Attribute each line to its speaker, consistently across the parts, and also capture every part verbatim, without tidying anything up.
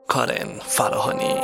Speaker 1: کارن فراهانی.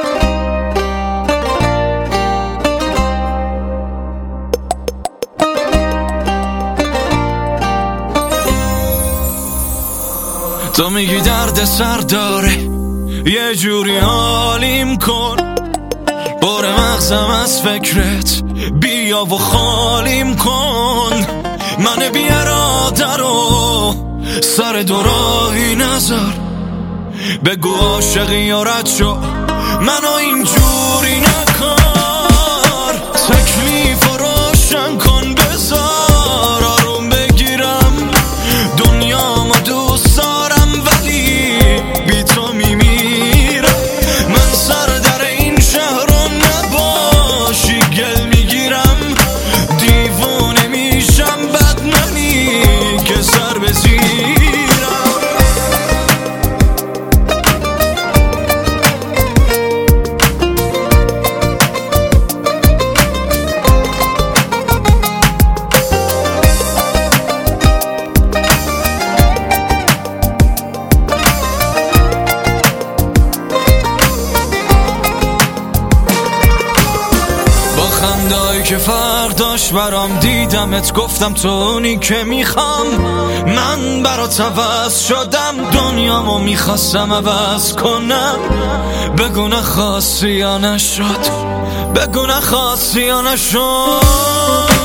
Speaker 1: تو میگی درد سر داره، یه جوری حالیم کن، بار مغزم از فکرت بیا و خالیم کن. من بی اراده رو سر دوراهی نذار، بگو عاشقی یا رد شو، منو اینجوری نکار. تکلیف رو روشن کن، بذار آروم بگیرم، دنیامو دوست دارم ولی بی تو میمیرم. من سر در این شهر رو نباشی گل میگیرم، دیوونه میشم بد منی که سر بزیرم. خندایی که فرق داشت برام دیدمت، گفتم تو اونی که میخوام. من برات عوض شدم، دنیامو میخواستم عوض کنم. بگو نخواستی یا نشد، بگو نخواستی یا نشد.